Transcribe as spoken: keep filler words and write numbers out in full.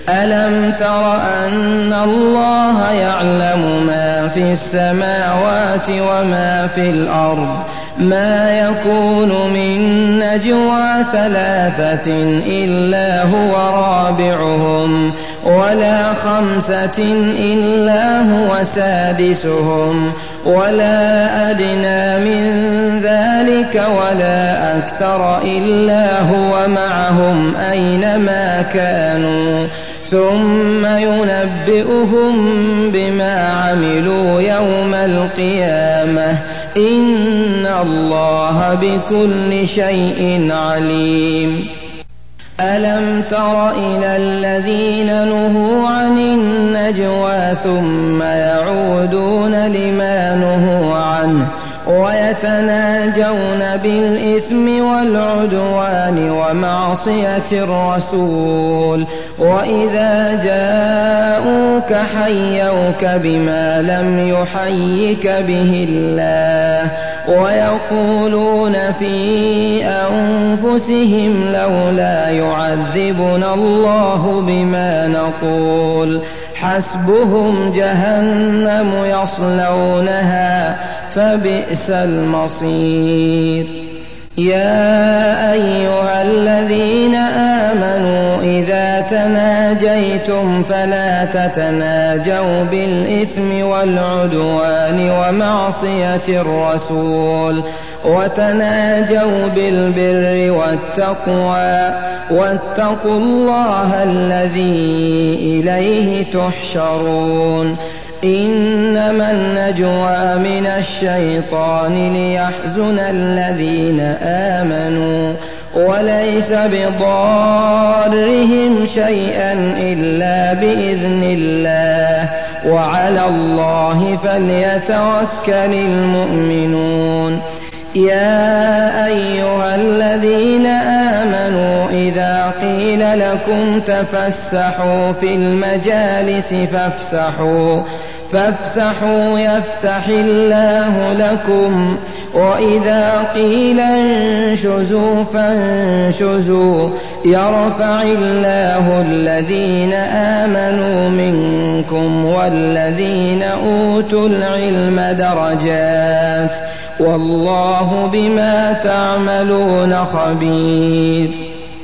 ألم تر أن الله يعلم ما في السماوات وما في الأرض ما يكون من نجوى ثلاثة إلا هو رابعهم ولا خمسة إلا هو سادسهم ولا أدنى من ذلك ولا أكثر إلا هو معهم أينما كانوا ثم ينبئهم بما عملوا يوم القيامة إن الله بكل شيء عليم. ألم تر إلى الذين نهوا عن النجوى ثم يعودون لما نهوا عنه ويتناجون بالإثم والعدوان ومعصية الرسول وإذا جاءوك حيوك بما لم يحيك به الله ويقولون في أنفسهم لولا يعذبنا الله بما نقول حسبهم جهنم يصلونها فبئس المصير. يا أيها الذين آمنوا إذا تناجيتم فلا تتناجوا بالإثم والعدوان ومعصية الرسول وتناجوا بالبر والتقوى واتقوا الله الذي إليه تحشرون. إنما النجوى من الشيطان ليحزن الذين آمنوا وليس بضارهم شيئا إلا بإذن الله وعلى الله فليتوكل المؤمنون. يا أيها الذين آمنوا إذا قيل لكم تفسحوا في المجالس فافسحوا فافسحوا يفسح الله لكم وإذا قيل انشزوا فانشزوا يرفع الله الذين آمنوا منكم والذين أوتوا العلم درجات والله بما تعملون خبير.